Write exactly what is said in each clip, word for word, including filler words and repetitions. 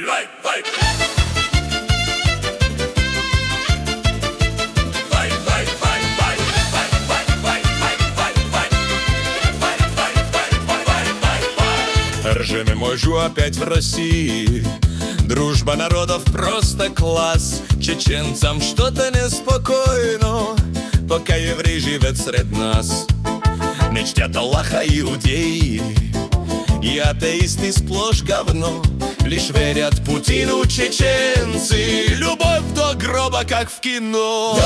вай, вай. Ржем мойжу опять в России. Дружба народов просто класс. Чеченцам что-то неспокойно, пока еврей живет сред нас. Не чтят Аллаха иудеи, и атеисты сплошь говно. Лишь верят Путину чеченцы, любовь до гроба, как в кино.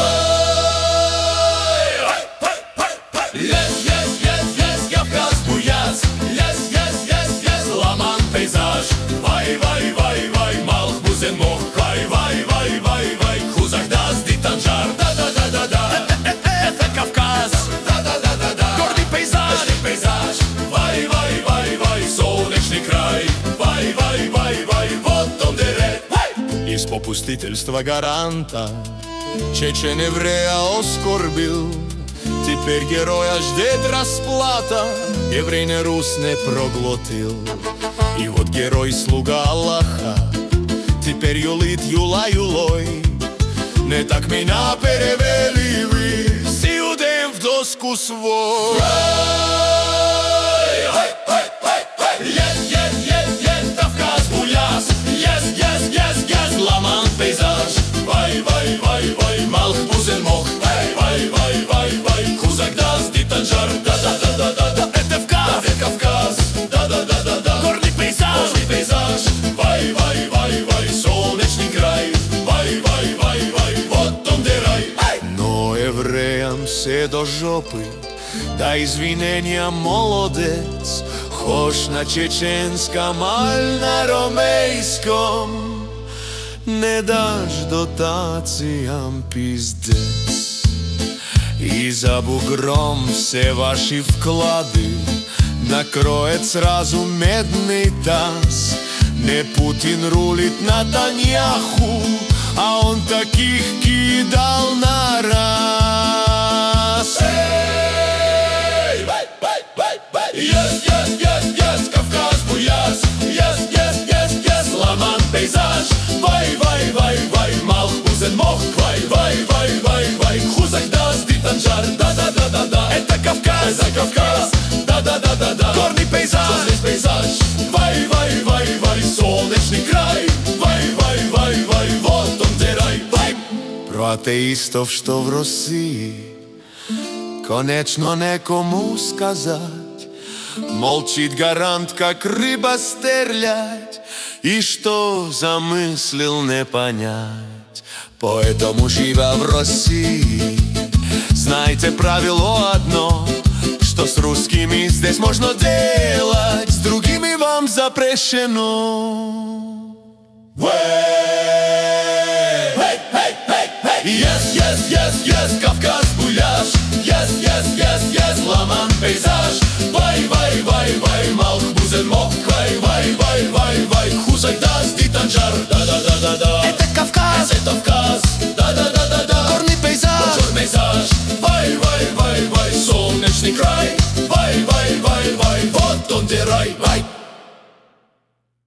Yes, yes, yes, yes, Кавказ, Буяз. Yes, yes, yes, yes, Ламан пейзаж. Вай, вай, вай, вай, Малх бузен мох. Вай, вай, вай, вай, вай, Хузагдас ди Танжар. Да-да-да-да-да. Это Кавказ. Да-да-да-да-да. Гордый пейзаж. пейзаж. Вай, вай, вай, вай, солнечный край. Вай, вай, вай, вай, вот он дерет. Из попустительства гаранта чечен еврея оскорбил. Теперь героя ждет расплата, еврей не рус не проглотил. И вот герой слуга Аллаха теперь юлит юла юлой. Не так меня перевели вы с иудеем в доску свой. Yes, yes, yes, yes, Кавказ, Буяз. Yes, yes, yes, yes, Ламан пейзаж. Вай, вай, вай, вай, Малх бузен мох. Вай, вай, вай, вай, вай, Хузагдас ди Танжар. Да-да-да-да-да. Это Кавказ. Это Кавказ. Да-да-да-да-да. Горный пейзаж. Горный пейзаж. Вай, вай, вай, вай, солнечный край. Вай, вай, вай, вай, вот он де рай. Но евреям все до жопы, да извинения, молодец. Хош на чеченском, аль на ромейском, не дашь дотациям, пиздец. И за бугром все ваши вклады накроет сразу медный таз. Не Путин рулит Натаньяху, а он таких кидал на раз. Yes, yes, yes, yes, Кавказ, Буяз. Yes, yes, yes, yes, Ламан пейзаж. Вай, вай, вай, вай, Малх бузен мох. Вай, вай, вай, вай, вай, Хузагдас ди Танжар. Да-да-да-да-да. Это Кавказ. Это Кавказ. Да-да-да-да-да. Горный пейзаж. Горный пейзаж. Вай, вай, вай, вай, солнечный край. Вай, вай, вай, вай, вот он де рай. Вай. Про атеистов, что в России, конечно некому сказать. Молчит гарант, как рыба стрелять, и что замыслил, не понять. Поэтому, живя в России, знайте правило одно, что с русскими здесь можно делать, с другими вам запрещено. Yes, yes, yes, yes, Кавказ, Буяз. Yes, yes, yes, yes, Ламан пейзаж. Вай, вай, вай, вай, Малх бузен мох. Вай, вай, вай, вай, вай, Хузагдас ди Танжар.